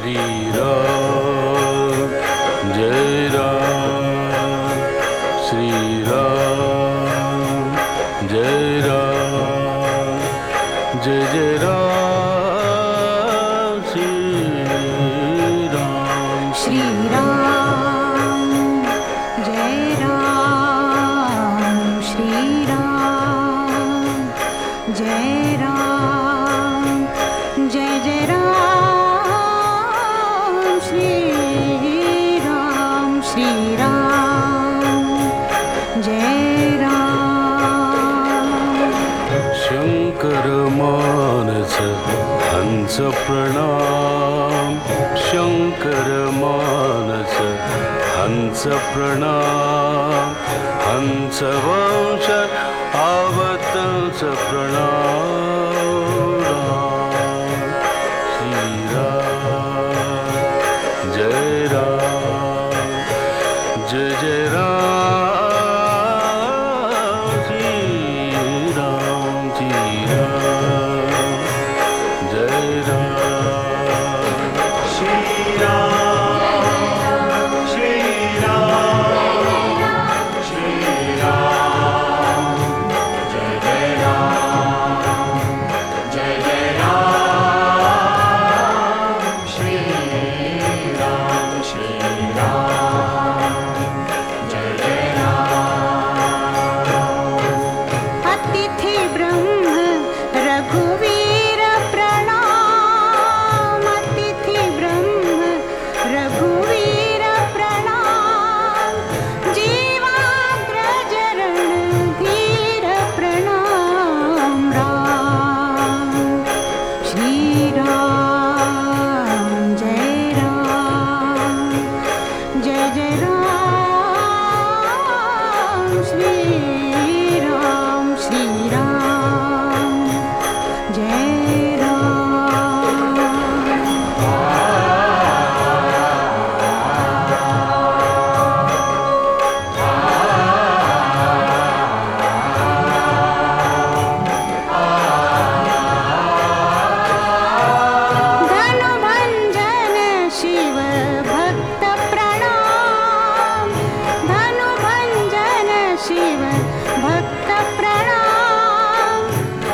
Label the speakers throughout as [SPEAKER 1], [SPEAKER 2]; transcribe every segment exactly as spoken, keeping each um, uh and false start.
[SPEAKER 1] श्रीराम जय राम श्रीराम जय राम जय जय राम श्रीराम
[SPEAKER 2] श्रीराम जय राम श्रीराम जय राम जय जय राम श्रीराम श्रीराम जय राम
[SPEAKER 1] शंकर मानस हंस प्रणाम शंकर मानस हंस प्रणाम हंस वंश आवतंस प्रणाम श्रीराम जय राम जय जय राम श्रीराम श्रीराम जय राम
[SPEAKER 3] श्रीराम श्रीराम श्रीराम जय जय राम जय जय राम श्रीराम श्रीराम जय जय राम
[SPEAKER 2] अतिथि ब्रह्म रघुवीर प्रणाम अतिथि ब्रह्म रघुवीर प्रणाम जीवाग्रजरण धीर प्रणाम राम श्रीराम जय राम जय जय राम श्रीराम श्रीराम जय राम धनुभंजन शिव भक्त प्रणाम धनुभंजन शिव भक्त प्रणाम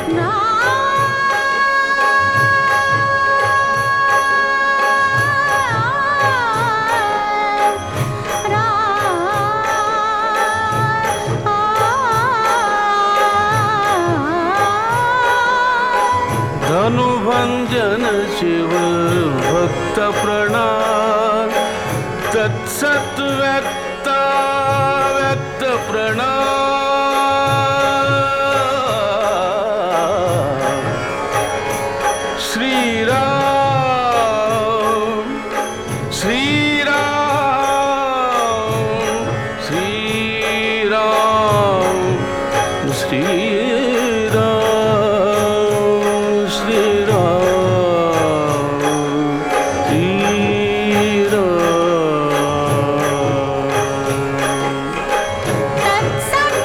[SPEAKER 1] धनुभंजन शिव भक्त प्रणाम तत्सत व्यक्त व्यक्त प्रणाम श्रीराम श्रीराम श्रीराम श्रीराम श्रीराम
[SPEAKER 2] तत्सत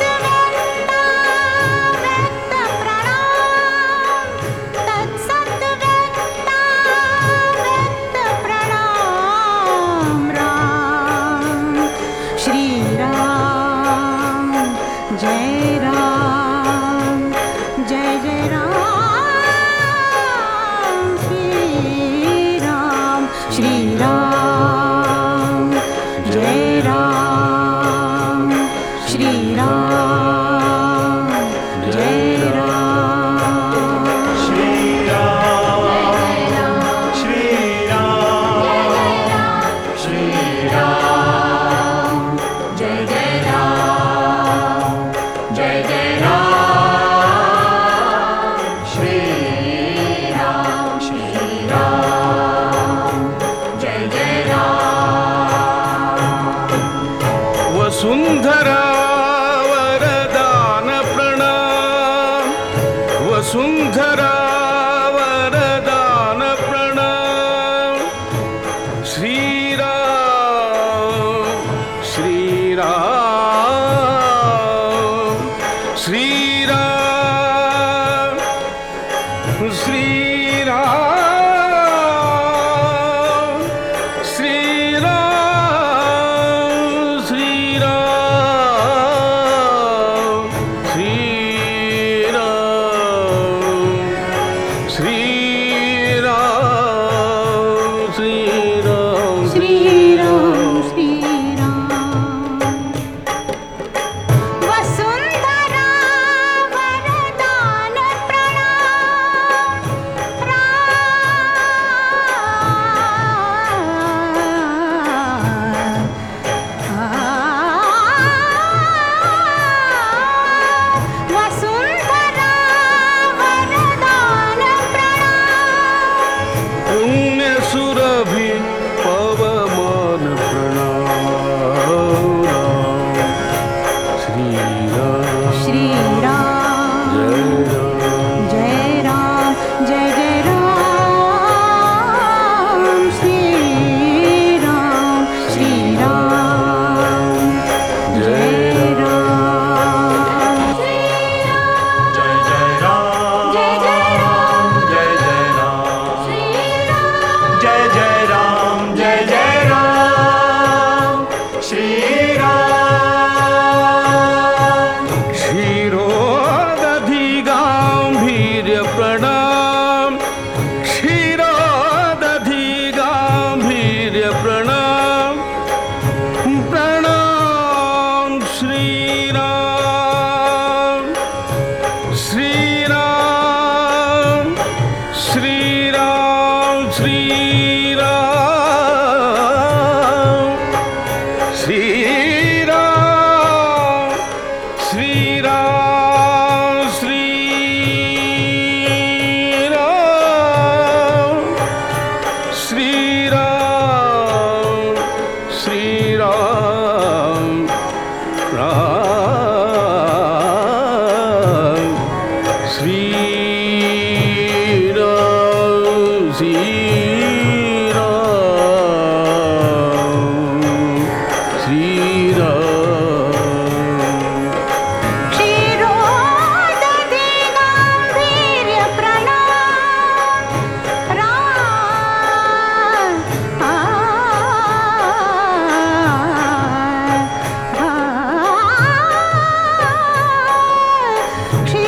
[SPEAKER 2] व्यक्त प्रणाम तत्सत व्यक्त व्यक्त प्रणाम राम श्रीराम जय राम जय जय राम श्रीराम श्रीराम जय राम श्रीराम जय राम
[SPEAKER 3] श्रीराम श्रीराम श्रीराम जय जय राम जय जय राम श्रीराम श्रीराम जय जय राम
[SPEAKER 1] वसुंधरा वरदान प्रणाम वसुंधरा वरदान प्रणाम श्रीराम श्रीराम श्रीराम श्रीराम श्रीराम श्रीराम श्रीराम श्रीराम श्रीराम श्रीराम राम श्रीराम श्रीराम श्रीराम
[SPEAKER 2] क्षीरोदधि गांभीर्यप्रणाम राम आ, आ, क्षीरोदधि